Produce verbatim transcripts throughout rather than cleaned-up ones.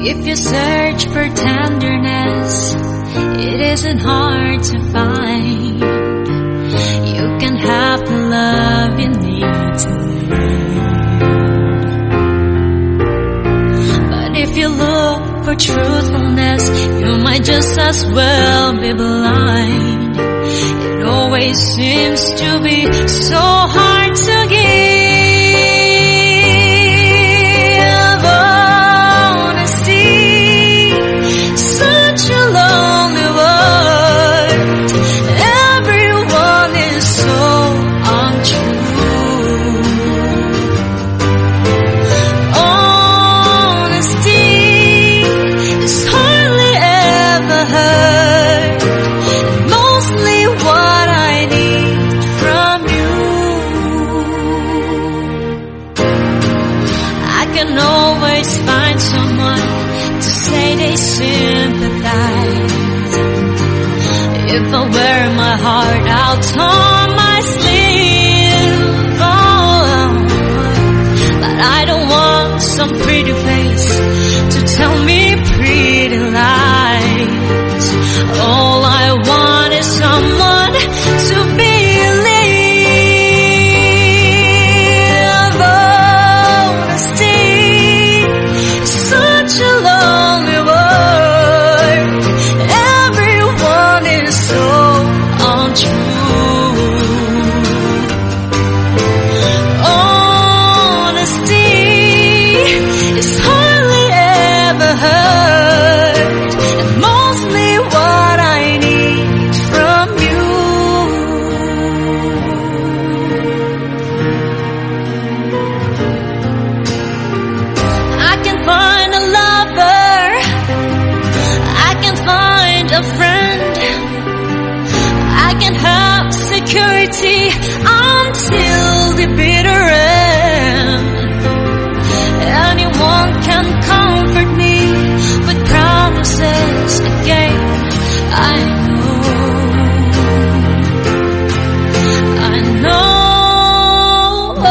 If you search for tenderness, it isn't hard to find. You can have the love you need to live. But if you look for truthfulness, you might just as well be blind. It always seems to be so hard to give. Can always find someone to say they sympathize. If I wear my heart out on my sleeve, oh, but I don't want some pretty face to tell me pretty lies. All I want is someone to believe. Until the bitter end, anyone can comfort me with promises again. I know, I know.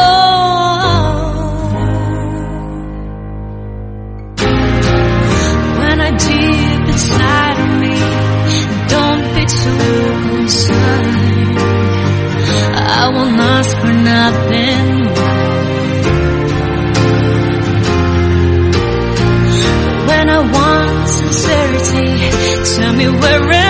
When I deep inside of me, don't be too concerned. I won't ask for nothing more. When I want sincerity, tell me where